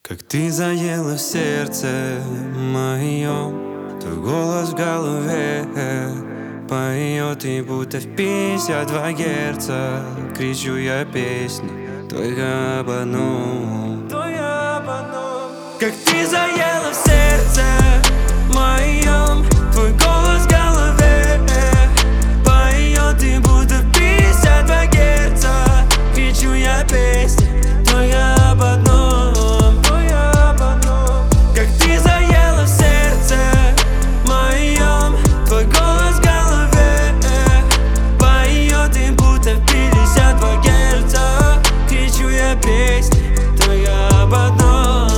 Как ты заела в сердце моем, твой голос в голове поет, и будто в 52 герца кричу я песни только об одном. Как ты заела в сердце моем, твой голос в голове поет, и будто в 52 герца кричу я песни только об одном. Как ты заела в сердце моем, твой голос в голове поет, и будто в 52 герца кричу я песни только об одном.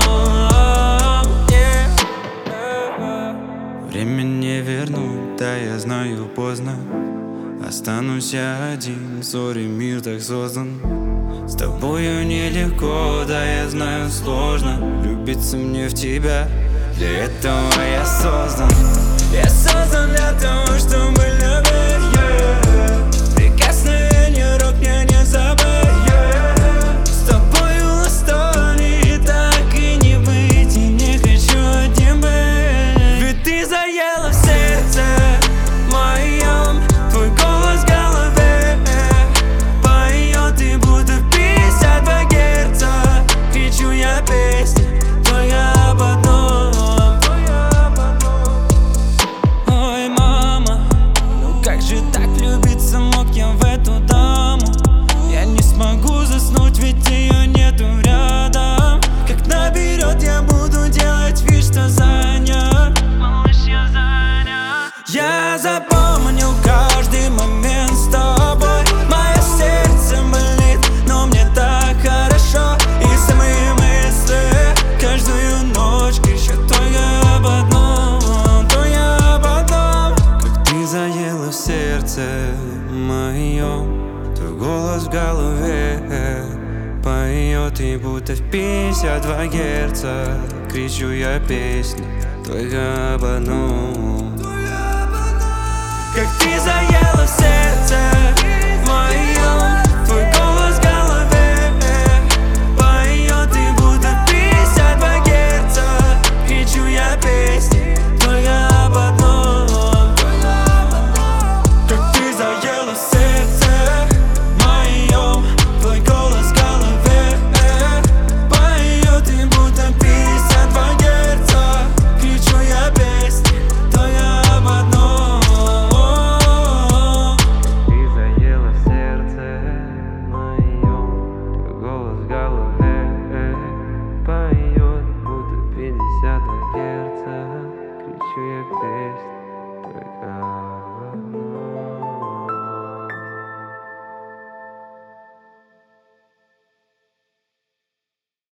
Время не вернуть, да я знаю, поздно. Останусь я один, сори, мир так создан. С тобою нелегко, да я знаю, сложно влюбиться мне в тебя. Для этого я создан. Я создан для того, чтобы любить, yeah. Прикосновение рук мне не забыть, yeah. С тобою ладони так и не быть, и не хочу одним быть. Ведь ты заела в сердце моем, твой голос в голове поет, и будто в 52 герца кричу я песни только об одном. Ой, мама, ну как же так влюбиться мог я в эту даму? Я не смогу заснуть, ведь ее нету рядом. Как наберет, я буду делать вид, что занят. Малыш, я занят. Я запомнил каждый момент с тобой. Мое сердце болит, но мне так хорошо. И самые мысли каждую ночь кричат только об одном, только об одном. Как ты заела в сердце моем, твой голос в голове поет, и будто в 52 герца кричу я песни только об одном. Как ты заела в сердце моем,